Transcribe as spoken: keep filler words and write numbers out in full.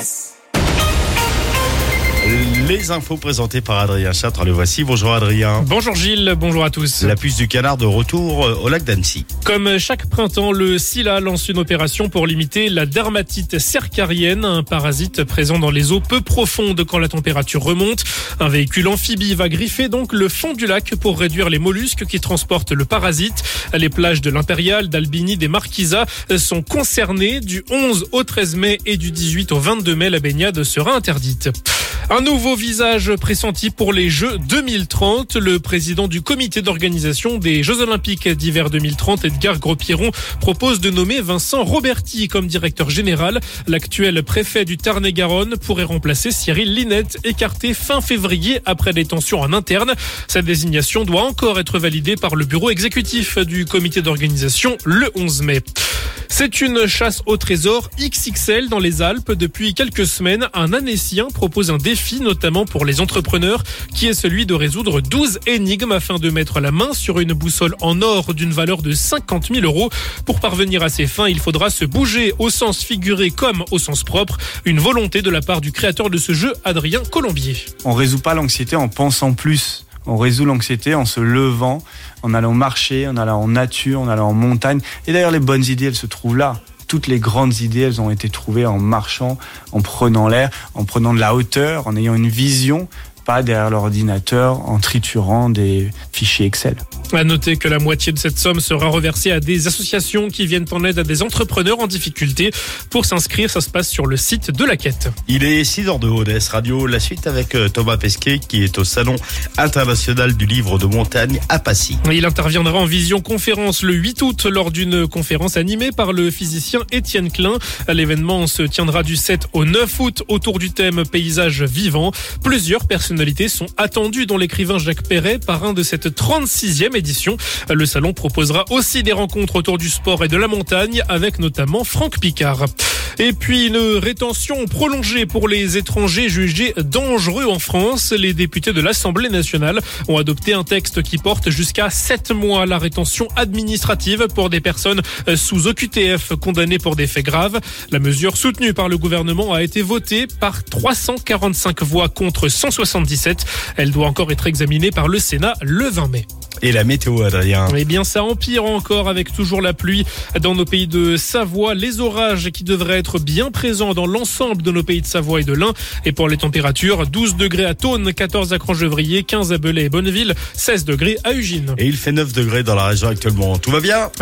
Express. Les infos présentées par Adrien Châtre, le voici. Bonjour Adrien. Bonjour Gilles, bonjour à tous. La puce du canard de retour au lac d'Annecy. Comme chaque printemps, le SILA lance une opération pour limiter la dermatite cercarienne, un parasite présent dans les eaux peu profondes quand la température remonte. Un véhicule amphibie va griffer donc le fond du lac pour réduire les mollusques qui transportent le parasite. Les plages de l'Impérial, d'Albini, des Marquisas sont concernées. Du onze au treize mai et du dix-huit au vingt-deux mai, la baignade sera interdite. Un nouveau visage pressenti pour les Jeux deux mille trente. Le président du comité d'organisation des Jeux Olympiques d'hiver deux mille trente, Edgar Gros-Pierron, propose de nommer Vincent Roberti comme directeur général. L'actuel préfet du Tarn-et-Garonne pourrait remplacer Cyril Linette, écarté fin février après des tensions en interne. Cette désignation doit encore être validée par le bureau exécutif du comité d'organisation le onze mai. C'est une chasse au trésor X X L dans les Alpes. Depuis quelques semaines, un Annécien propose un défi, notamment pour les entrepreneurs, qui est celui de résoudre douze énigmes afin de mettre la main sur une boussole en or d'une valeur de cinquante mille euros. Pour parvenir à ces fins, il faudra se bouger au sens figuré comme au sens propre. Une volonté de la part du créateur de ce jeu, Adrien Colombier. On résout pas l'anxiété en pensant plus. On résout l'anxiété en se levant, en allant marcher, en allant en nature, en allant en montagne. Et d'ailleurs, les bonnes idées, elles se trouvent là. Toutes les grandes idées, elles ont été trouvées en marchant, en prenant l'air, en prenant de la hauteur, en ayant une vision, pas derrière l'ordinateur, en triturant des fichiers Excel. À noter que la moitié de cette somme sera reversée à des associations qui viennent en aide à des entrepreneurs en difficulté. Pour s'inscrire, ça se passe sur le site de la Quête. Il est six heures de O D S Radio. La suite avec Thomas Pesquet qui est au Salon international du livre de montagne à Passy. Il interviendra en visioconférence le huit août lors d'une conférence animée par le physicien Étienne Klein. L'événement se tiendra du sept au neuf août autour du thème paysage vivant. Plusieurs personnalités sont attendues, dont l'écrivain Jacques Perret, parrain de cette trente-sixième édition. Le salon proposera aussi des rencontres autour du sport et de la montagne avec notamment Franck Picard. Et puis une rétention prolongée pour les étrangers jugés dangereux en France. Les députés de l'Assemblée nationale ont adopté un texte qui porte jusqu'à sept mois la rétention administrative pour des personnes sous O Q T F condamnées pour des faits graves. La mesure soutenue par le gouvernement a été votée par trois cent quarante-cinq voix contre cent soixante-dix-sept. Elle doit encore être examinée par le Sénat le vingt mai. Et la météo, Adrien? Eh bien, ça empire encore avec toujours la pluie dans nos pays de Savoie. Les orages qui devraient être bien présents dans l'ensemble de nos pays de Savoie et de l'Ain. Et pour les températures, douze degrés à Thônes, quatorze à Crangevrier, quinze à Belay et Bonneville, seize degrés à Ugine. Et il fait neuf degrés dans la région actuellement. Tout va bien?